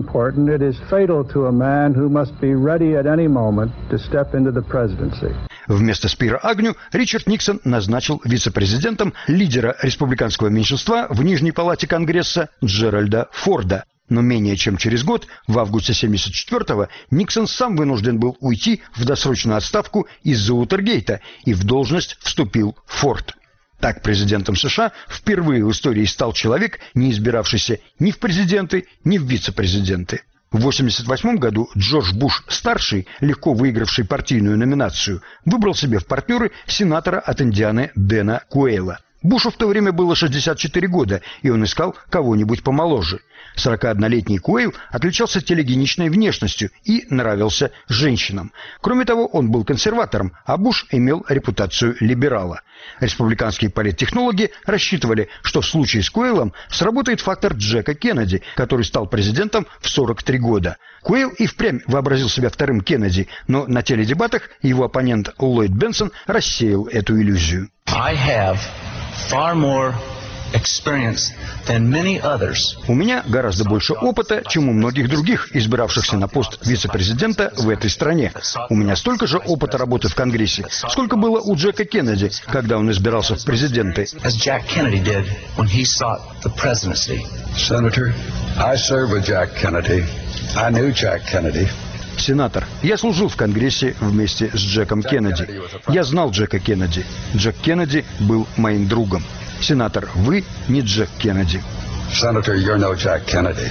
Вместо Спиро Агню Ричард Никсон назначил вице-президентом лидера республиканского меньшинства в Нижней палате Конгресса Джеральда Форда. Но менее чем через год, в августе семьдесят четвёртого, Никсон сам вынужден был уйти в досрочную отставку из-за Уотергейта, и в должность вступил Форд. Так президентом США впервые в истории стал человек, не избиравшийся ни в президенты, ни в вице-президенты. В восемьдесят восьмом году Джордж Буш-старший, легко выигравший партийную номинацию, выбрал себе в партнеры сенатора от Индианы Дэна Куэйла. Бушу в то время было шестьдесят четыре года, и он искал кого-нибудь помоложе. сорокаоднолетний Куэйл отличался телегеничной внешностью и нравился женщинам. Кроме того, он был консерватором, а Буш имел репутацию либерала. Республиканские политтехнологи рассчитывали, что в случае с Куэйлом сработает фактор Джека Кеннеди, который стал президентом в сорок три года. Куэйл и впрямь вообразил себя вторым Кеннеди, но на теледебатах его оппонент Ллойд Бенсон рассеял эту иллюзию. I have far more experience than many others. У меня гораздо больше опыта, чем у многих других, избиравшихся на пост вице-президента в этой стране. У меня столько же опыта работы в Конгрессе, сколько было у Джека Кеннеди, когда он избирался в президенты. As Jack Kennedy did when he sought the presidency. Senator, I served with Jack Kennedy. I knew Jack Kennedy. Сенатор, я служил в Конгрессе вместе с Джеком Кеннеди. Я знал Джека Кеннеди. Джек Кеннеди был моим другом. Сенатор, вы не Джек Кеннеди. Senator, you're no Jack Kennedy.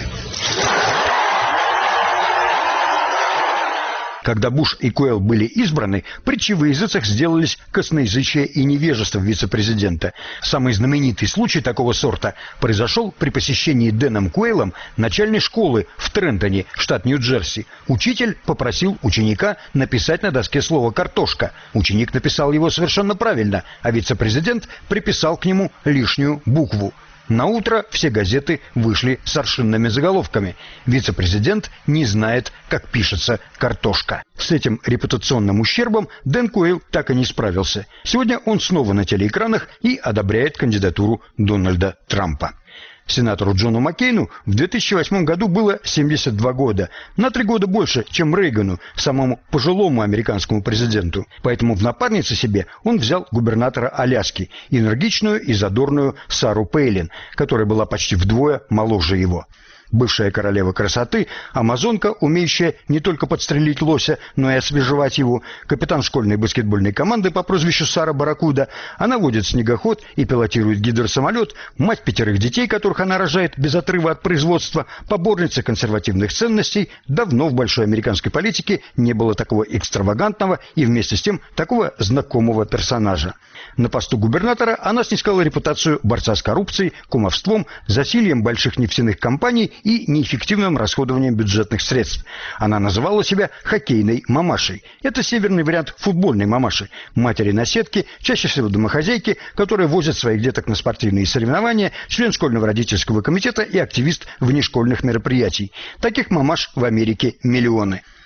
Когда Буш и Куэйл были избраны, притчи во языцах сделались косноязычие и невежество вице-президента. Самый знаменитый случай такого сорта произошел при посещении Дэном Куэйлом начальной школы в Трентоне, штат Нью-Джерси. Учитель попросил ученика написать на доске слово «картошка». Ученик написал его совершенно правильно, а вице-президент приписал к нему лишнюю букву. Наутро все газеты вышли с аршинными заголовками. Вице-президент не знает, как пишется картошка. С этим репутационным ущербом Дэн Куэйл так и не справился. Сегодня он снова на телеэкранах и одобряет кандидатуру Дональда Трампа. Сенатору Джону Маккейну в две тысячи восьмом году было семьдесят два года, на три года больше, чем Рейгану, самому пожилому американскому президенту. Поэтому в напарнице себе он взял губернатора Аляски, энергичную и задорную Сару Пейлин, которая была почти вдвое моложе его. Бывшая королева красоты, амазонка, умеющая не только подстрелить лося, но и освежевать его, капитан школьной баскетбольной команды по прозвищу Сара Барракуда, она водит снегоход и пилотирует гидросамолет, мать пятерых детей, которых она рожает без отрыва от производства, поборница консервативных ценностей. Давно в большой американской политике не было такого экстравагантного и вместе с тем такого знакомого персонажа. На посту губернатора она снискала репутацию борца с коррупцией, кумовством, засильем больших нефтяных компаний и неэффективным расходованием бюджетных средств. Она называла себя хоккейной мамашей. Это северный вариант футбольной мамаши. Матери на сетке, чаще всего домохозяйки, которые возят своих деток на спортивные соревнования, член школьного родительского комитета и активист внешкольных мероприятий. Таких мамаш в Америке миллионы.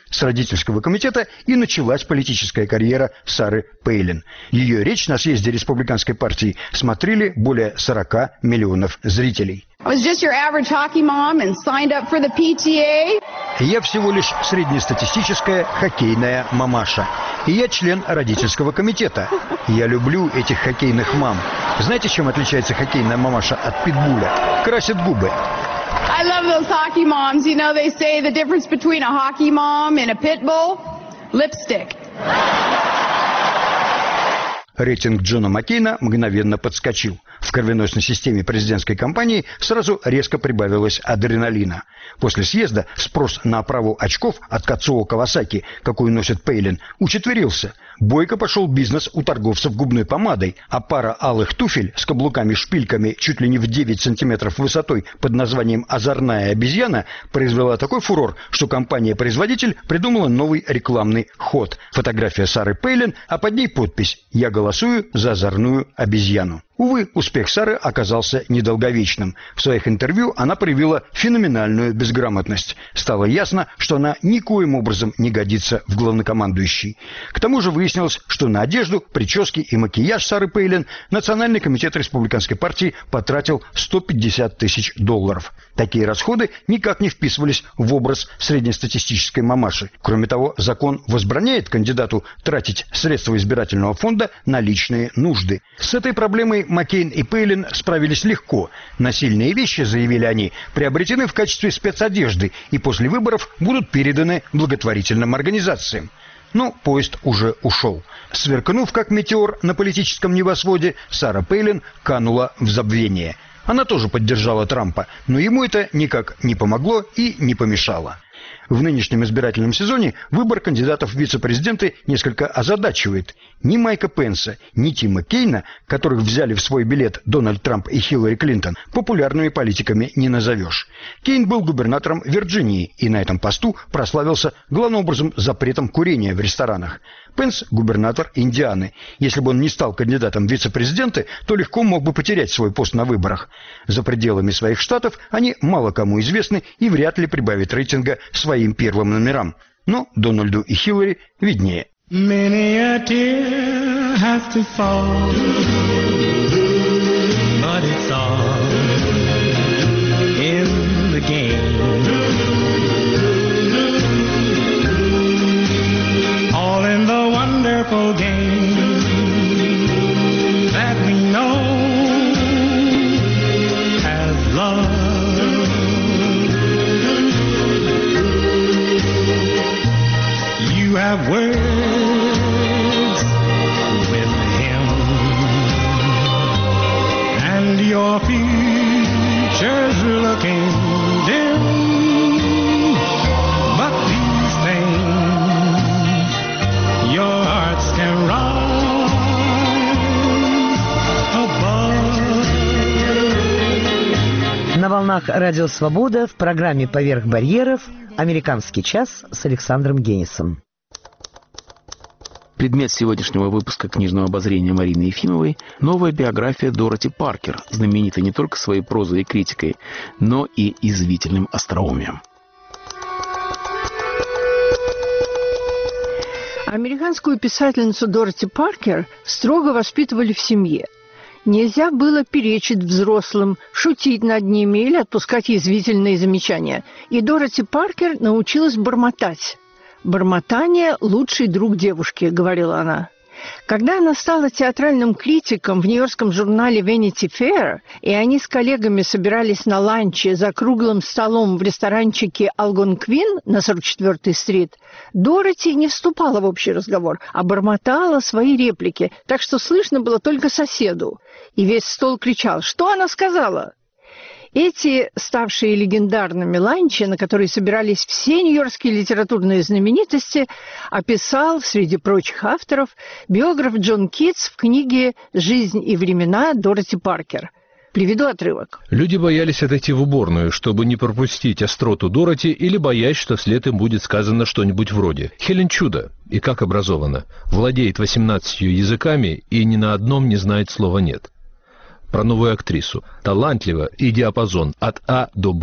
С родительского комитета и началась политическая карьера Сары Пейлин. Ее речь на съезде республиканской партии смотрели более сорока миллионов зрителей. I was just your average hockey mom and signed up for the пи ти эй. Я всего лишь среднестатистическая хоккейная мамаша. И я член родительского комитета. Я люблю этих хоккейных мам. Знаете, чем отличается хоккейная мамаша от питбуля? Красит губы. I love those hockey moms. You know, they say the difference between a hockey mom and a pit bull? Lipstick. Рейтинг Джона Маккейна мгновенно подскочил. В кровеносной системе президентской кампании сразу резко прибавилось адреналина. После съезда спрос на оправу очков от Кацуо Кавасаки, какую носит Пейлин, учетверился. Бойко пошел бизнес у торговцев губной помадой, а пара алых туфель с каблуками-шпильками чуть ли не в девять сантиметров высотой под названием «Озорная обезьяна» произвела такой фурор, что компания-производитель придумала новый рекламный ход. Фотография Сары Пейлин, а под ней подпись «Я голосую за озорную обезьяну». Увы, успех Сары оказался недолговечным. В своих интервью она проявила феноменальную безграмотность. Стало ясно, что она никоим образом не годится в главнокомандующий. К тому же выяснилось, что на одежду, прически и макияж Сары Пейлин Национальный комитет республиканской партии потратил сто пятьдесят тысяч долларов. Такие расходы никак не вписывались в образ среднестатистической мамаши. Кроме того, закон возбраняет кандидату тратить средства избирательного фонда на личные нужды. С этой проблемой Маккейн и Пейлин справились легко. Насильные вещи, заявили они, приобретены в качестве спецодежды и после выборов будут переданы благотворительным организациям. Но поезд уже ушел. Сверкнув как метеор на политическом небосводе, Сара Пейлин канула в забвение. Она тоже поддержала Трампа, но ему это никак не помогло и не помешало. В нынешнем избирательном сезоне выбор кандидатов в вице-президенты несколько озадачивает. Ни Майка Пенса, ни Тима Кейна, которых взяли в свой билет Дональд Трамп и Хиллари Клинтон, популярными политиками не назовешь. Кейн был губернатором Вирджинии и на этом посту прославился главным образом запретом курения в ресторанах. Пенс – губернатор Индианы. Если бы он не стал кандидатом в вице-президенты, то легко мог бы потерять свой пост на выборах. За пределами своих штатов они мало кому известны и вряд ли прибавят рейтинга своим первым номерам. Но Дональду и Хиллари виднее. Many a tear has to fall, but it's all in the game. All in the wonderful game that we know as love. You have words with him, and your future's looking dim. But these things your hearts can rise above. На волнах Радио Свобода в программе «Поверх барьеров» «Американский час» с Александром Генисом. Предмет сегодняшнего выпуска книжного обозрения Марины Ефимовой – новая биография Дороти Паркер, знаменитой не только своей прозой и критикой, но и язвительным остроумием. Американскую писательницу Дороти Паркер строго воспитывали в семье. Нельзя было перечить взрослым, шутить над ними или отпускать язвительные замечания. И Дороти Паркер научилась бормотать. «Бормотание – лучший друг девушки», – говорила она. Когда она стала театральным критиком в нью-йоркском журнале Vanity Fair, и они с коллегами собирались на ланче за круглым столом в ресторанчике «Алгонквин» на сорок четвёртой стрит, Дороти не вступала в общий разговор, а бормотала свои реплики, так что слышно было только соседу. И весь стол кричал: «Что она сказала?» Эти, ставшие легендарными ланчи, на которые собирались все нью-йоркские литературные знаменитости, описал, среди прочих авторов, биограф Джон Китс в книге «Жизнь и времена» Дороти Паркер. Приведу отрывок. Люди боялись отойти в уборную, чтобы не пропустить остроту Дороти, или боясь, что вслед им будет сказано что-нибудь вроде: «Хелен чудо, и как образована, владеет восемнадцатью языками и ни на одном не знает слова «нет». Про новую актрису. Талантлива и диапазон от А до Б.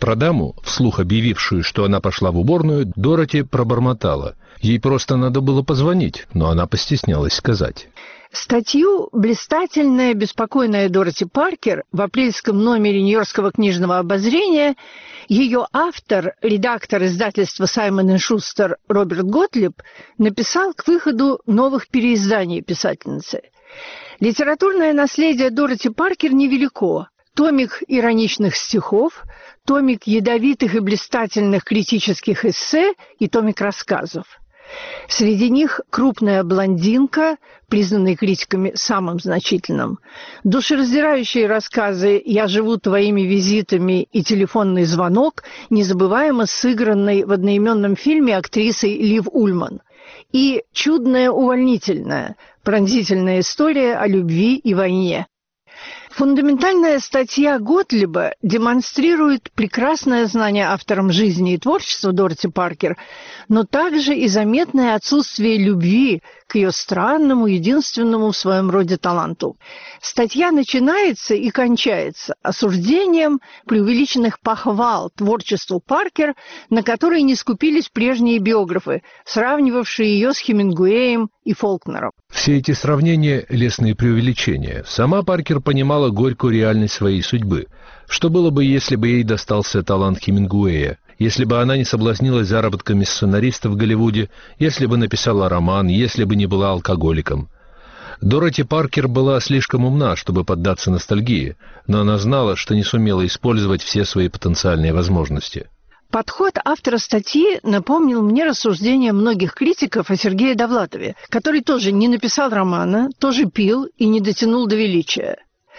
Про даму, вслух объявившую, что она пошла в уборную, Дороти пробормотала. Ей просто надо было позвонить, но она постеснялась сказать. Статью «Блистательная, беспокойная Дороти Паркер» в апрельском номере Нью-Йоркского книжного обозрения ее автор, редактор издательства «Саймон энд Шустер» Роберт Готлиб написал к выходу новых переизданий писательницы. Литературное наследие Дороти Паркер невелико. Томик ироничных стихов, томик ядовитых и блистательных критических эссе и томик рассказов. Среди них «Крупная блондинка», признанный критиками самым значительным, душераздирающие рассказы «Я живу твоими визитами» и «Телефонный звонок», незабываемо сыгранный в одноименном фильме актрисой Лив Ульман, и «Чудная увольнительная», пронзительная история о любви и войне. Фундаментальная статья Готлиба демонстрирует прекрасное знание автором жизни и творчества Дороти Паркер, но также и заметное отсутствие любви к ее странному, единственному в своем роде таланту. Статья начинается и кончается осуждением преувеличенных похвал творчеству Паркер, на которые не скупились прежние биографы, сравнивавшие ее с Хемингуэем и Фолкнером. Все эти сравнения – лестные преувеличения. Сама Паркер понимала горькую реальность своей судьбы. Что было бы, если бы ей достался талант Хемингуэя? Если бы она не соблазнилась заработками сценариста в Голливуде, если бы написала роман, если бы не была алкоголиком. Дороти Паркер была слишком умна, чтобы поддаться ностальгии, но она знала, что не сумела использовать все свои потенциальные возможности. Подход автора статьи напомнил мне рассуждения многих критиков о Сергее Довлатове, который тоже не написал романа, тоже пил и не дотянул до величия.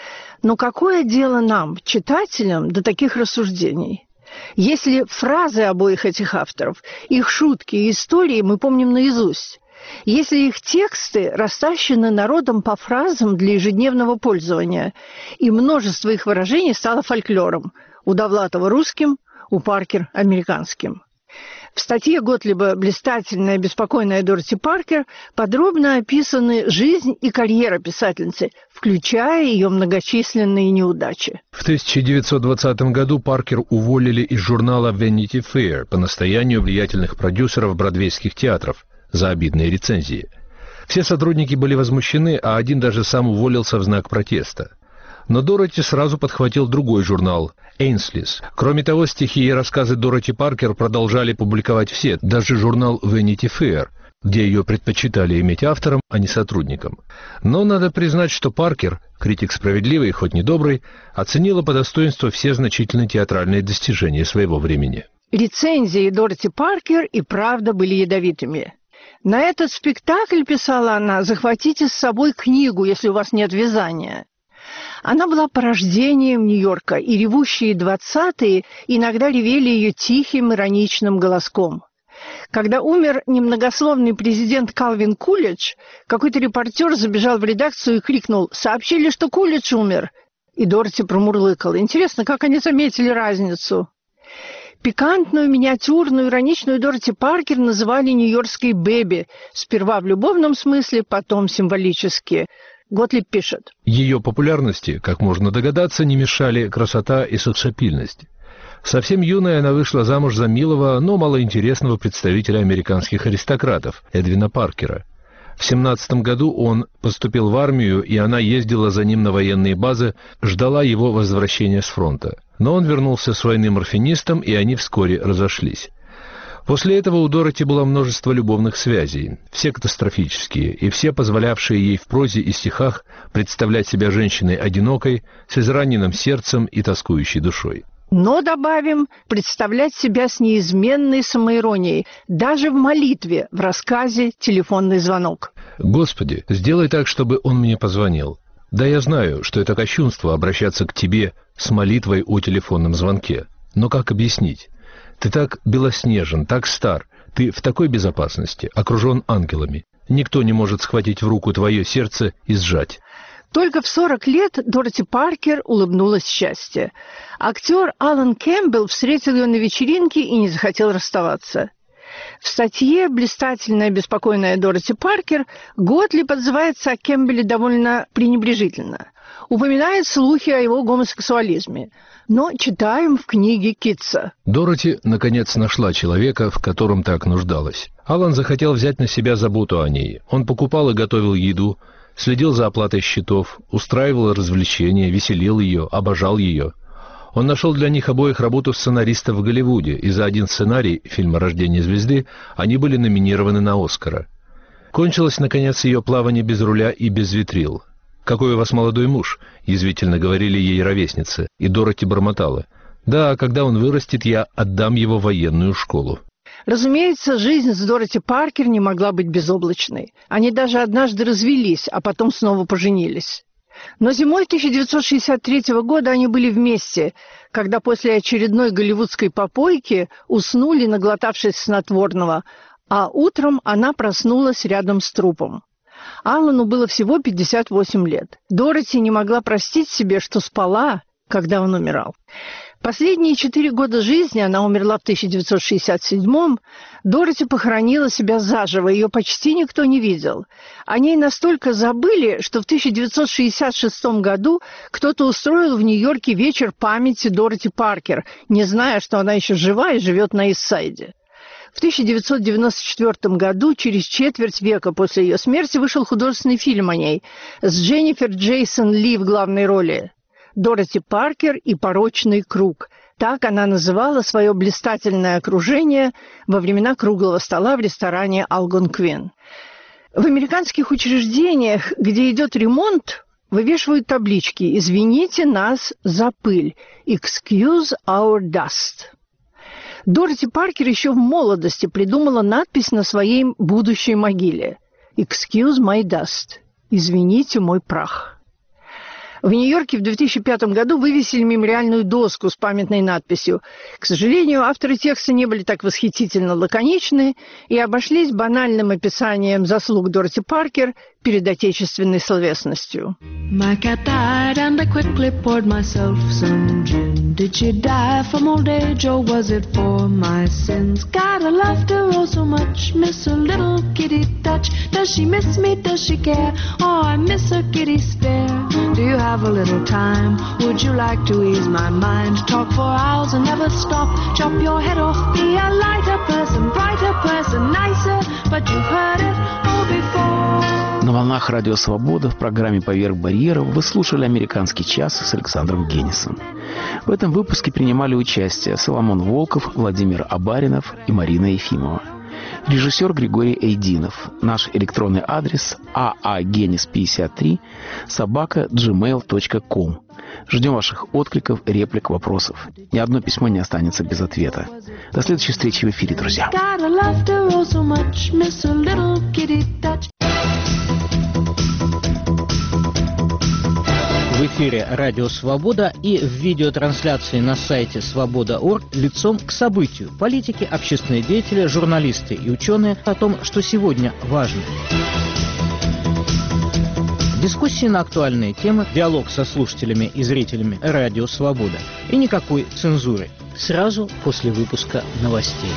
Но какое дело нам, читателям, до таких рассуждений? Если фразы обоих этих авторов, их шутки и истории мы помним наизусть, если их тексты растащены народом по фразам для ежедневного пользования, и множество их выражений стало фольклором, у Довлатова русским, у Паркер американским. В статье Готлиба «Блистательная, беспокойная Дороти Паркер» подробно описаны жизнь и карьера писательницы, включая ее многочисленные неудачи. В тысяча девятьсот двадцатом году Паркер уволили из журнала Vanity Fair по настоянию влиятельных продюсеров бродвейских театров за обидные рецензии. Все сотрудники были возмущены, а один даже сам уволился в знак протеста. Но Дороти сразу подхватил другой журнал «Эйнслис». Кроме того, стихи и рассказы Дороти Паркер продолжали публиковать все, даже журнал Vanity Fair, где ее предпочитали иметь автором, а не сотрудником. Но надо признать, что Паркер, критик справедливый, хоть не добрый, оценила по достоинству все значительные театральные достижения своего времени. Рецензии Дороти Паркер и правда были ядовитыми. «На этот спектакль, — писала она, — захватите с собой книгу, если у вас нет вязания». Она была порождением Нью-Йорка, и ревущие двадцатые иногда ревели ее тихим, ироничным голоском. Когда умер немногословный президент Калвин Кулидж, какой-то репортер забежал в редакцию и крикнул: «Сообщили, что Кулидж умер!» И Дороти промурлыкала: «Интересно, как они заметили разницу?» Пикантную, миниатюрную, ироничную Дороти Паркер называли нью-йоркской Бэби, сперва в любовном смысле, потом символически. Готлиб пишет: Ее популярности, как можно догадаться, не мешали красота и сексапильность. Совсем юная она вышла замуж за милого, но малоинтересного представителя американских аристократов, Эдвина Паркера. В семнадцатом году он поступил в армию, и она ездила за ним на военные базы, ждала его возвращения с фронта. Но он вернулся с войны морфинистом, и они вскоре разошлись. После этого у Дороти было множество любовных связей, все катастрофические, и все позволявшие ей в прозе и стихах представлять себя женщиной одинокой, с израненным сердцем и тоскующей душой. Но, добавим, представлять себя с неизменной самоиронией, даже в молитве, в рассказе «Телефонный звонок». «Господи, сделай так, чтобы он мне позвонил. Да, я знаю, что это кощунство обращаться к тебе с молитвой о телефонном звонке. Но как объяснить? Ты так белоснежен, так стар, ты в такой безопасности, окружен ангелами. Никто не может схватить в руку твое сердце и сжать». Только в сорок лет Дороти Паркер улыбнулась счастье. Актер Алан Кэмпбелл встретил ее на вечеринке и не захотел расставаться. В статье «Блистательная, беспокойная Дороти Паркер» Готлиб отзывается о Кэмпбелле довольно пренебрежительно. упоминает слухи о его гомосексуализме. Но читаем в книге Китса. Дороти, наконец, нашла человека, в котором так нуждалась. Алан захотел взять на себя заботу о ней. Он покупал и готовил еду, следил за оплатой счетов, устраивал развлечения, веселил ее, обожал ее. Он нашел для них обоих работу сценариста в Голливуде, и за один сценарий фильма «Рождение звезды» они были номинированы на «Оскара». Кончилось, наконец, ее плавание без руля и без ветрил. «Какой у вас молодой муж?» — язвительно говорили ей ровесницы, и Дороти бормотала. «Да, когда он вырастет, я отдам его в военную школу». Разумеется, жизнь с Дороти Паркер не могла быть безоблачной. Они даже однажды развелись, а потом снова поженились. Но зимой тысяча девятьсот шестьдесят третьего года они были вместе, когда после очередной голливудской попойки уснули, наглотавшись снотворного, а утром она проснулась рядом с трупом. Аллану было всего пятьдесят восемь лет. Дороти не могла простить себе, что спала, когда он умирал. Последние четыре года жизни, она умерла в тысяча девятьсот шестьдесят седьмом, Дороти похоронила себя заживо, ее почти никто не видел. О ней настолько забыли, что в тысяча девятьсот шестьдесят шестом году кто-то устроил в Нью-Йорке вечер памяти Дороти Паркер, не зная, что она еще жива и живет на Ист-Сайде. В тысяча девятьсот девяносто четвёртом году, через четверть века после ее смерти, вышел художественный фильм о ней с Дженнифер Джейсон Ли в главной роли. «Дороти Паркер и порочный круг». Так она называла свое блистательное окружение во времена круглого стола в ресторане «Алгонквин». В американских учреждениях, где идет ремонт, вывешивают таблички «Извините нас за пыль» «Excuse our dust». Дороти Паркер еще в молодости придумала надпись на своей будущей могиле «Excuse my dust» «Извините мой прах». В Нью-Йорке в две тысячи пятом году вывесили мемориальную доску с памятной надписью. К сожалению, авторы текста не были так восхитительно лаконичны и обошлись банальным описанием заслуг Дороти Паркер перед отечественной словесностью. My cat died and I quickly poured myself some gin. Did she die from old age or was it for my sins? God, I loved her oh so much, miss her little kitty touch. Does she miss me, does she care? Oh, I miss her kitty stare. Do you have a little time? Would you like to ease my mind? Talk for hours and never stop. Chop your head off, be a lighter person, brighter person, nicer. But you've heard it all before. На волнах Радио Свобода в программе «Поверх барьеров» вы слушали «Американский час» с Александром Генисом. В этом выпуске принимали участие Соломон Волков, Владимир Абаринов и Марина Ефимова. Режиссер Григорий Эйдинов. Наш электронный адрес aagenis пятьдесят три собака джимейл точка ком. Ждем ваших откликов, реплик, вопросов. Ни одно письмо не останется без ответа. До следующей встречи в эфире, друзья. В эфире «Радио Свобода» и в видеотрансляции на сайте свобода точка орг лицом к событию. Политики, общественные деятели, журналисты и ученые о том, что сегодня важно. Дискуссии на актуальные темы, диалог со слушателями и зрителями «Радио Свобода» и никакой цензуры. Сразу после выпуска новостей.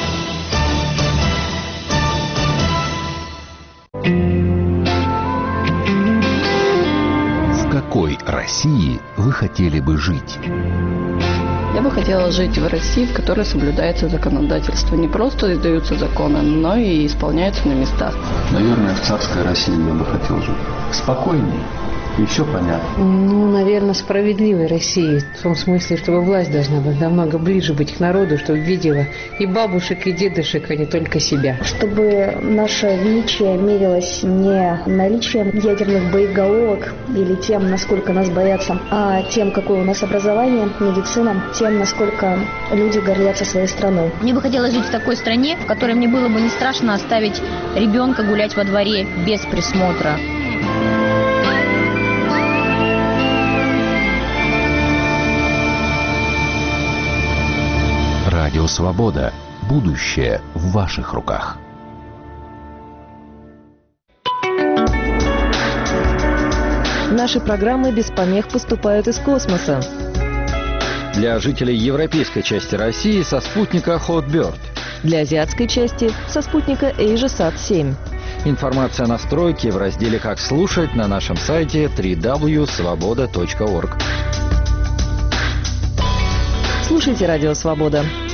В какой России вы хотели бы жить? Я бы хотела жить в России, в которой соблюдается законодательство. Не просто издаются законы, но и исполняются на местах. Наверное, в царской России я бы хотел жить. Спокойней. И все понятно. Ну, наверное, справедливой России. В том смысле, чтобы власть должна быть намного ближе быть к народу, чтобы видела и бабушек, и дедушек, а не только себя. Чтобы наше величие мерилось не наличием ядерных боеголовок или тем, насколько нас боятся, а тем, какое у нас образование, медицина, тем, насколько люди гордятся своей страной. Мне бы хотелось жить в такой стране, в которой мне было бы не страшно оставить ребенка гулять во дворе без присмотра. Радио Свобода. Будущее в ваших руках. Наши программы без помех поступают из космоса. Для жителей европейской части России со спутника Hotbird. Для азиатской части со спутника AsiaSat семь. Информация о настройке в разделе «Как слушать» на нашем сайте дабл ю дабл ю дабл ю точка свобода точка орг. Слушайте «Радио Свобода».